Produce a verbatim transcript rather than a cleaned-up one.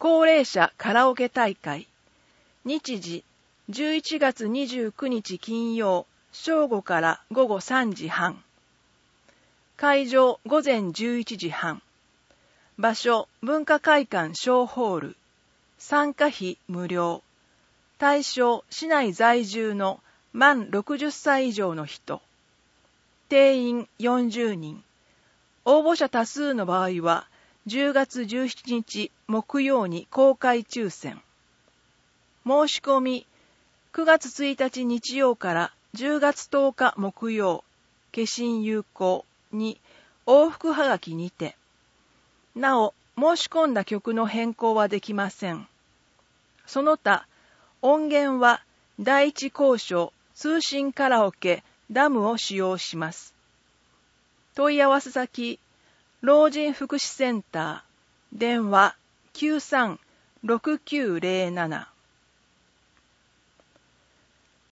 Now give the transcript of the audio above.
高齢者カラオケ大会。日時、じゅういちがつにじゅうくにち金曜、正午から午後さんじはん。会場、午前じゅういちじはん。場所、文化会館小ホール。参加費無料。対象、市内在住の満ろくじゅっさい以上の人。定員よんじゅうにん。応募者多数の場合は、じゅうがつじゅうしちにち木曜に公開抽選。申し込み、くがつついたち日曜からじゅうがつとおか木曜、消印有効に往復はがきにて。なお、申し込んだ曲の変更はできません。その他、音源は第一交渉通信カラオケダムを使用します。問い合わせ先、老人福祉センター、電話 きゅうさんろくきゅうゼロなな